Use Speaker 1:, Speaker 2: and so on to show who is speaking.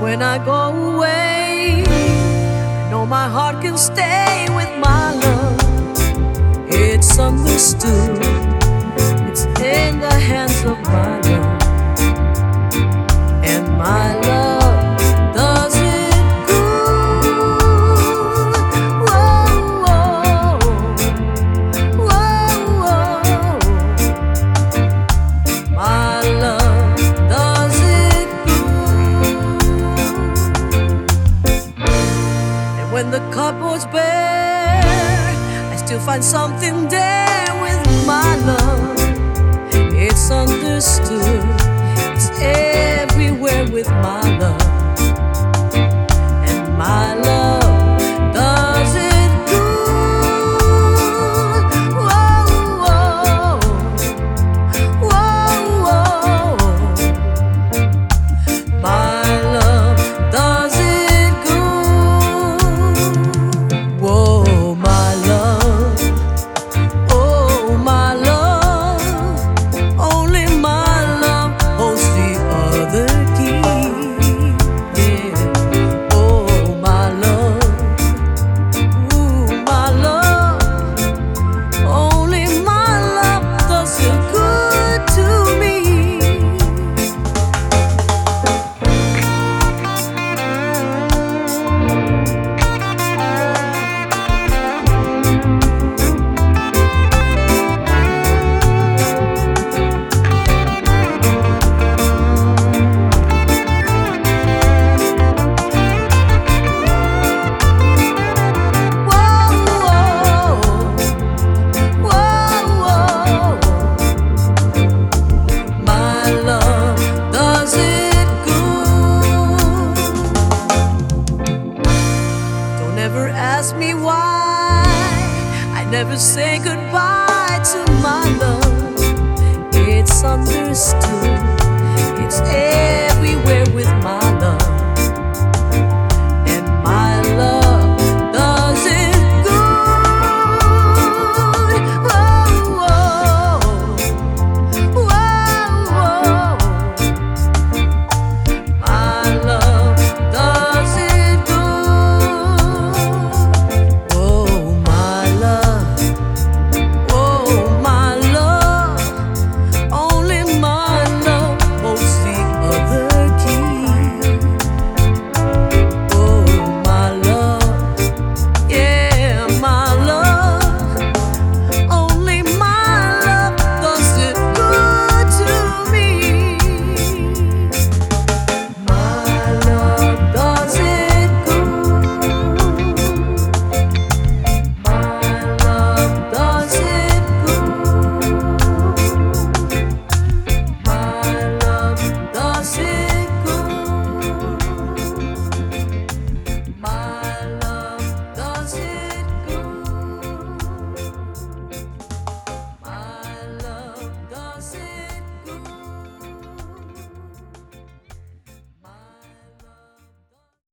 Speaker 1: when I go away, I know my heart can stay with my love. It's understood, it's in the hands of my love. And my love does it good. Whoa, whoa, whoa, whoa. My love does it good. And when the cupboard's bare, I still find something there with my love. It's understood, it's everywhere with my love. And my love does it good. Whoa, whoa, whoa, whoa. My love does it good. Whoa, my love, oh my love, only my love holds the other key. Yeah. Oh my love, ooh my love, only my love does so good to me. Never ask me why I never say goodbye to my love. It's understood,